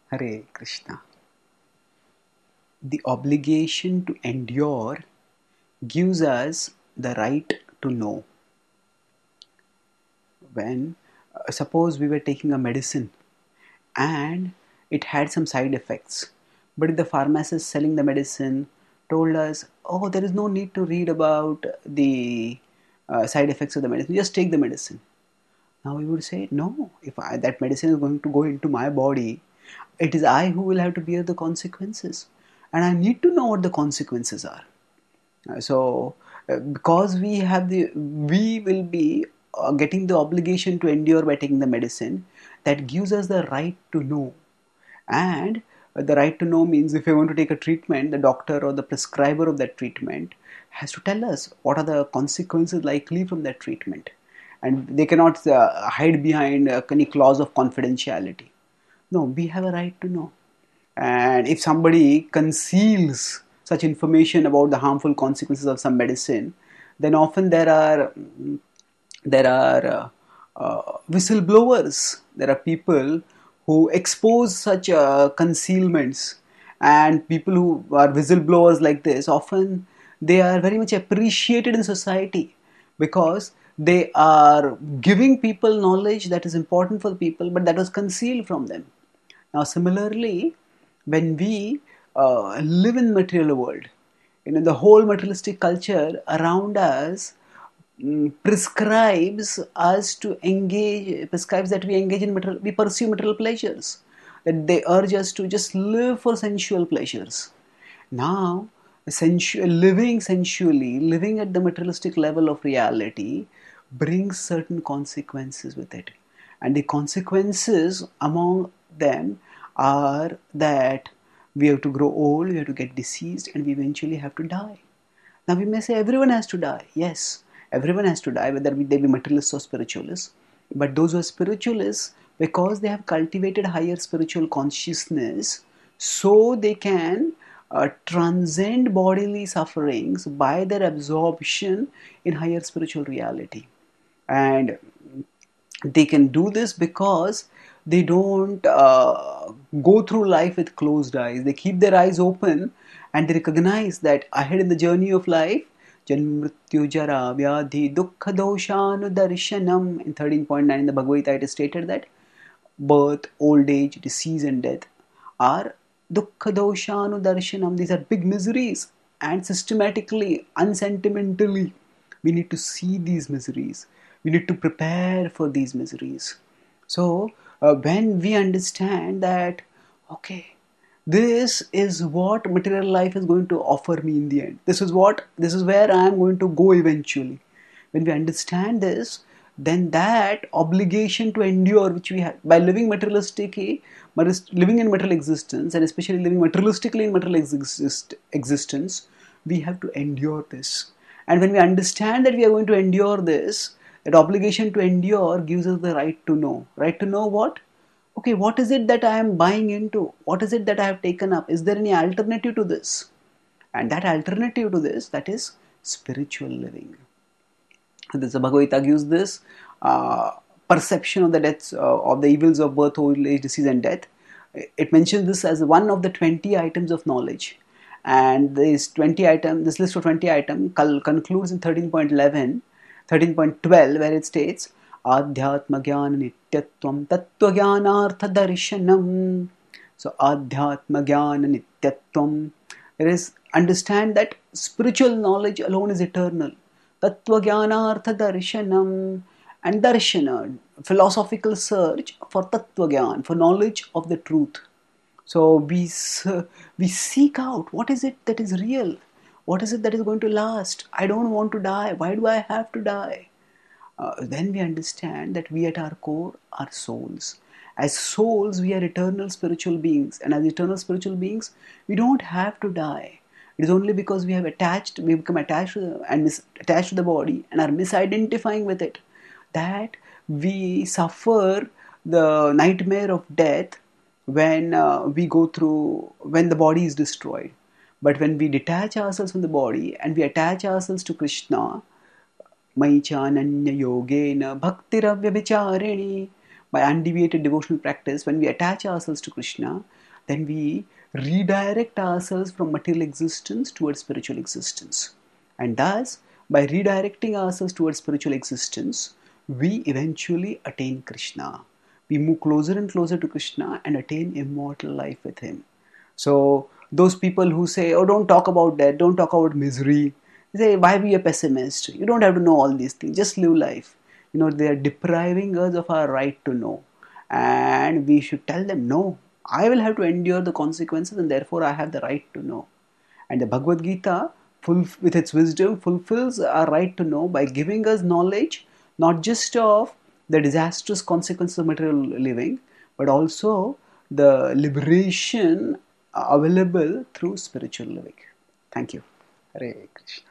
Hare Krishna. The obligation to endure gives us the right to know. When, suppose we were taking a medicine and it had some side effects, but the pharmacist selling the medicine told us, oh, there is no need to read about the side effects of the medicine, just take the medicine. Now we would say, no, if that medicine is going to go into my body, it is I who will have to bear the consequences. And I need to know what the consequences are. Because we will be getting the obligation to endure by taking the medicine, that gives us the right to know. And the right to know means if we want to take a treatment, the doctor or the prescriber of that treatment has to tell us what are the consequences likely from that treatment. And they cannot hide behind any clause of confidentiality. No, we have a right to know. And if somebody conceals such information about the harmful consequences of some medicine, then often there are whistleblowers. There are people who expose such concealments, and people who are whistleblowers like this, often they are very much appreciated in society because they are giving people knowledge that is important for the people, but that was concealed from them. Now, similarly, when we live in the material world, the whole materialistic culture around us prescribes that we engage in material, we pursue material pleasures, that they urge us to just live for sensual pleasures. Now, living sensually, living at the materialistic level of reality, brings certain consequences with it. And the consequences among them are that we have to grow old, we have to get diseased, and we eventually have to die. Now, we may say everyone has to die. Yes, everyone has to die, whether they be materialists or spiritualists. But those who are spiritualists, because they have cultivated higher spiritual consciousness, so they can transcend bodily sufferings by their absorption in higher spiritual reality. And they can do this because they don't go through life with closed eyes. They keep their eyes open and they recognize that ahead in the journey of life, Janma Mrityu Jara Vyadhi Dukkha Doshanu Darshanam, in 13.9 in the Bhagavad Gita it is stated that birth, old age, disease and death are Dukkha Doshanu Darshanam. These are big miseries, and systematically, unsentimentally, we need to see these miseries. We need to prepare for these miseries. So, when we understand that, okay, this is what material life is going to offer me in the end. This is where I am going to go eventually. When we understand this, then that obligation to endure, which we have by living materialistically, living in material existence, and especially living materialistically in material existence, we have to endure this. And when we understand that we are going to endure this, that obligation to endure gives us the right to know. Right to know what? Okay, what is it that I am buying into? What is it that I have taken up? Is there any alternative to this? And that alternative to this, that is spiritual living. The Bhagavad Gita gives this perception of the deaths, of the evils of birth, old age, disease, and death. It mentions this as one of the 20 items of knowledge. And this list of 20 items concludes in 13.11, 13.12, where it states, Adhyatma Jnana Nityatvam Tattva Jnanartha Darshanam. So, Adhyatma Jnana Nityatvam. There is, understand that spiritual knowledge alone is eternal. Tattva Jnanartha Darshanam. And Darshana, philosophical search for Tattva Jnana, for knowledge of the truth. So we seek out what is it that is real, what is it that is going to last. I don't want to die. Why do I have to die? Then we understand that we at our core are souls. As souls, we are eternal spiritual beings, and as eternal spiritual beings, we don't have to die. It is only because we become attached to the body and are misidentifying with it, that we suffer the nightmare of death when when the body is destroyed. But when we detach ourselves from the body and we attach ourselves to Krishna, Mai chananya yogena bhaktiravya vicharini, by undeviated devotional practice, when we attach ourselves to Krishna, then we redirect ourselves from material existence towards spiritual existence. And thus, by redirecting ourselves towards spiritual existence, we eventually attain Krishna. We move closer and closer to Krishna and attain immortal life with Him. So, those people who say, oh, don't talk about that, don't talk about misery, they say, why be a pessimist? You don't have to know all these things, just live life. They are depriving us of our right to know. And we should tell them, no, I will have to endure the consequences and therefore I have the right to know. And the Bhagavad Gita, with its wisdom, fulfills our right to know by giving us knowledge, not just of the disastrous consequences of material living, but also the liberation available through spiritual living. Thank you. Hare Krishna.